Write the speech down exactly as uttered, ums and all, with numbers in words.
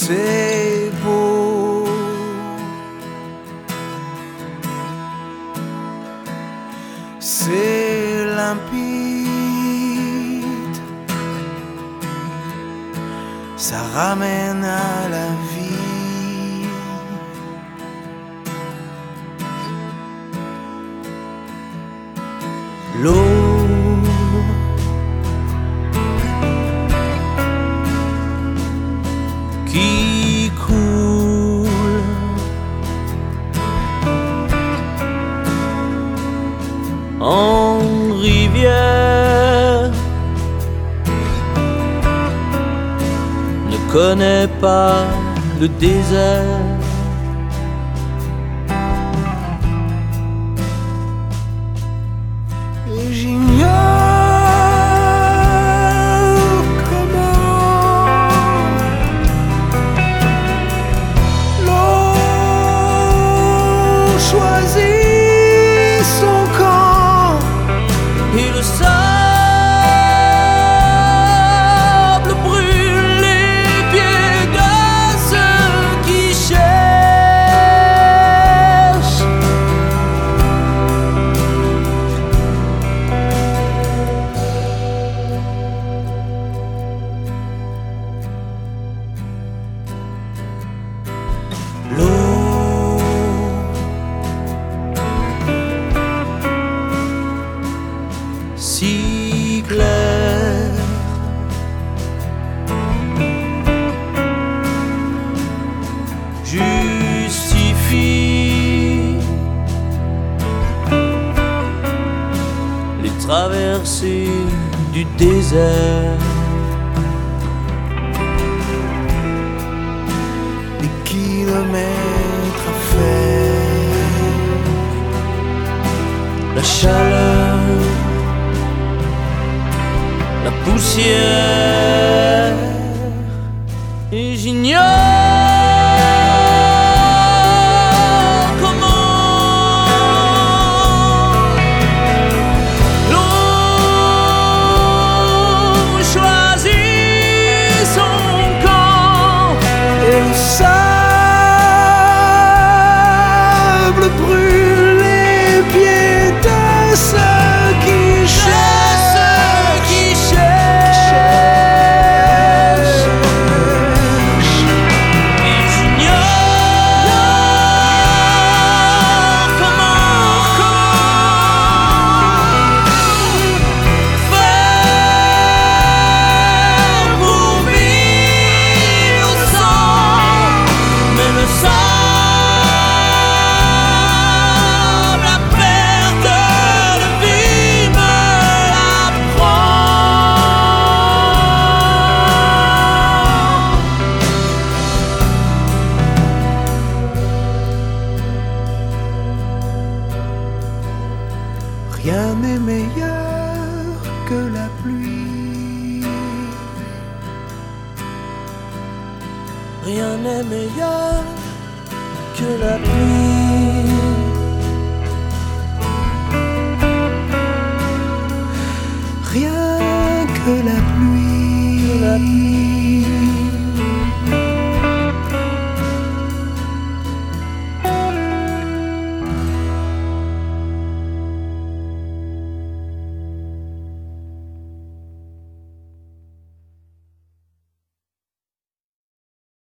c'est beau. C'est limpide, ça ramène à la vie. L'eau qui coule en rivière ne connaît pas le désert. Et j'ignore comment l'eau choisit son camp. Et le sable brûle les pieds de ceux qui cherchent. L'eau si claire justifie les traversées du désert. Des kilomètres à faire, la chaleur, la poussière. Et j'ignore comment l'eau choisit son camp. Et le sable brûle les pieds de ceux qui cherchent. Rien n'est meilleur que la pluie. Rien n'est meilleur que la pluie. Rien que la pluie. Que la pluie.